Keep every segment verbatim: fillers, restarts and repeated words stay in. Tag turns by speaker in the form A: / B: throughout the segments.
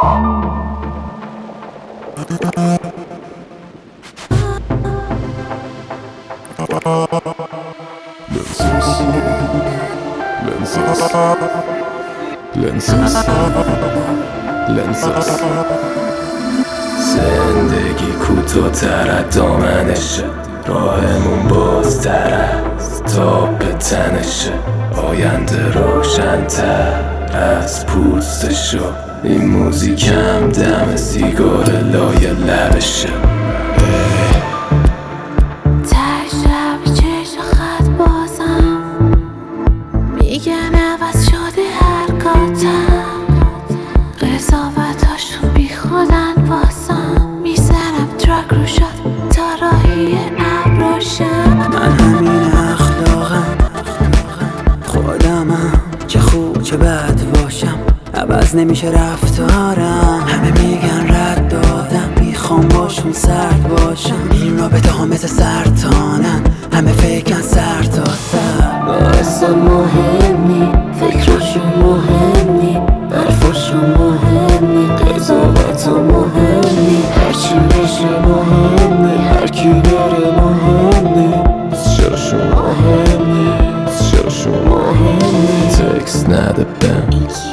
A: لنسوس لنسوس زندگی کوتاه‌تر از دامنشه، راهمون بازتر از تاب تنشه، آینده روشن‌تر از پوستشو، این موزیکم دم سیگار لای لبشه.
B: قضاوتاشون بی خودن واسم، میزنم ترک رو شد تا راهی ابراشم.
C: من همین اخلاقم، خودمم، چه خوب چه بد باشم عوض نمیشه رفتارم. همه میگن رد دادم، میخوام باشون سرد باشم. این رابطه ها مثل سرطانن، همه فکرن سر تا سر.
B: اصلا مهم نی، فکراشون مهم نی، حرفاشون مهم نی، قضاوتا مهم نی، هرچی بشه مهم نی، هرکی بره مهم نی، چراشون مهم نی، چراشون مهم نی.
A: تکس نده بهم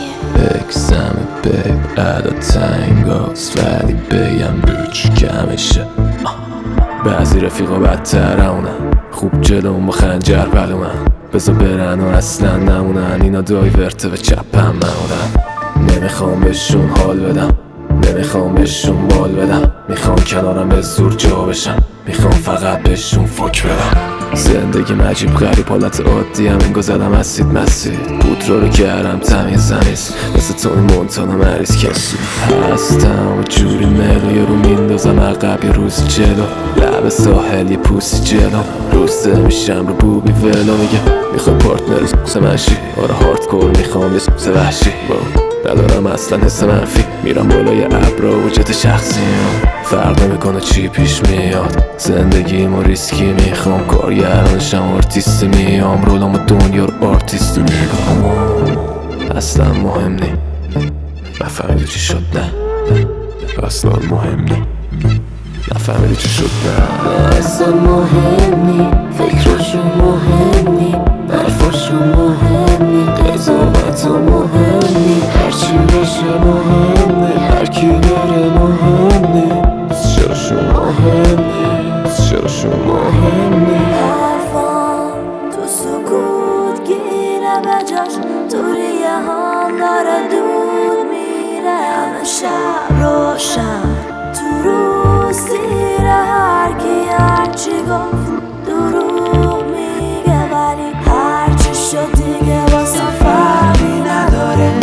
A: اکسمه بیب ادا تنگاست، ولی بگم روچ کمشه. بعضی رفیقا بدترونن، خوب جلوم با خنجر بلومن، بزا برن و اصلا نمونن. اینا دایورته و چپم ممونن. نمیخوام بهشون حال بدم، نمیخوام بهشون بال بدم، میخوام کنارم به زور جا بشم، میخوام فقط بهشون فک بدم. زندگی مجیب غریب حالت عادی هم انگو زدم اسید مسید، بوترا رو کردم تمیز زمیز، مثل تونی مونتانا مریض کسی هستم و جوری مقلی رو میندازم عقب یه روز جلو، لب ساحل یه پوسی جلو، روسته میشم رو بوبی ولو. میگم میخوای پارتنر سمشی، آره هاردکور میخوام یه سوز وحشی، ندارم اصلا حس منفی، میرم بالای ابرا و جت شخصیم، فرق نمیکنه چی پیش میاد. زندگیمو ریسکی میخوام، کارگرانشم آرتیستی میام، رولامو دنیا رو آرتیستی میگم. اصلا مهم نی، نفهمیدی چی شد نه، اصلا مهم نی، نفهمیدی چی شد نه.
B: اصلا مهم نی، فکراشون مهم نی، حرفاشون مهم نی، قضاوتا مهم نی، هرچی بشه مهم نی، هرکی بره مهم نی، چراشون مهم نی، چراشون مهم نی.
D: حرفام تو سکوت گیره به جاش، تو ریه هم داره دود میره، همه شب روشن تو روز سیره، هرکی هرچی گفت دروغ میگه، ولی هرچی شد دیگه واسه فرقی نداره.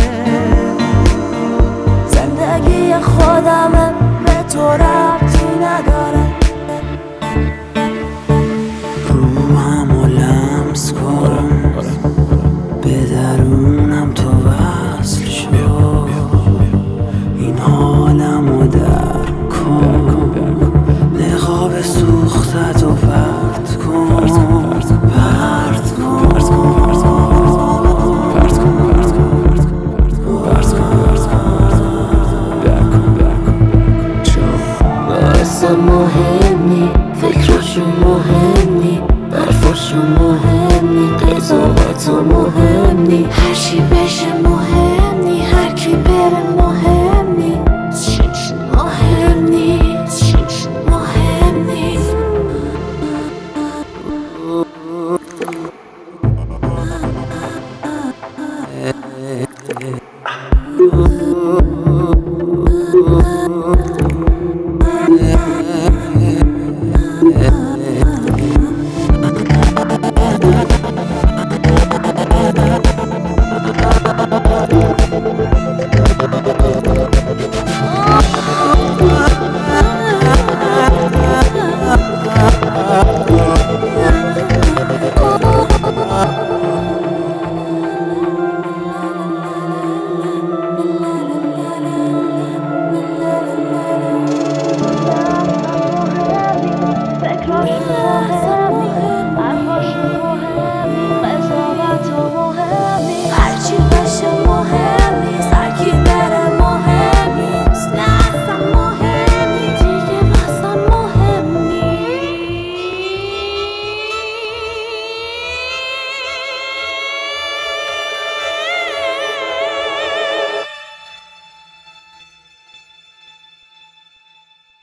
D: زندگی خودمه، به تو ربطی نداره.
C: روحم و لمس کن، به درونم تو وصل شو، این حالم رو درک کن، نقاب سوختت و پرت کن، پرت کن،
B: اصلا مهم نی، فکراشون مهم نی، حرفاشون مهم نی، قضاوتا مهم نی، هرچی بشه مهم نی، هرکی بره مهم نی، مهم نی، مهم نی.
C: Yeah.